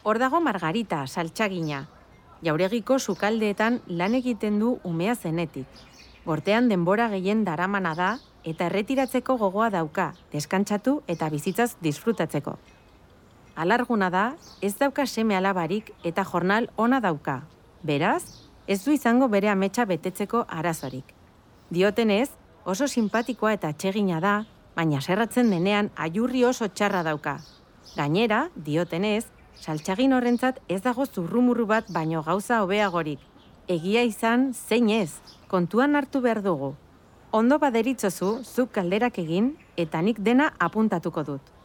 Hor dago Margarita, saltsagina. Jauregiko sukaldeetan lan egiten du umea zenetik. Gortean denbora gehien daramana da eta erretiratzeko gogoa dauka, deskantsatu eta bizitzaz disfrutatzeko. Alarguna da, ez dauka seme alabarik eta jornal ona dauka. Beraz, ez du izango bere ametsa betetzeko arazorik. Diotenez, oso sinpatikoa eta atsegina da, baina serratzen denean aiurri oso txarra dauka. Gainera, diotenez, saltsagin horrentzat ez dago zurrumurru bat baino gauza hobeagorik. Egia izan, zein ez, kontuan hartu behar dugu. Ondo baderitzozu, zuk galderak egin, eta nik dena apuntatuko dut.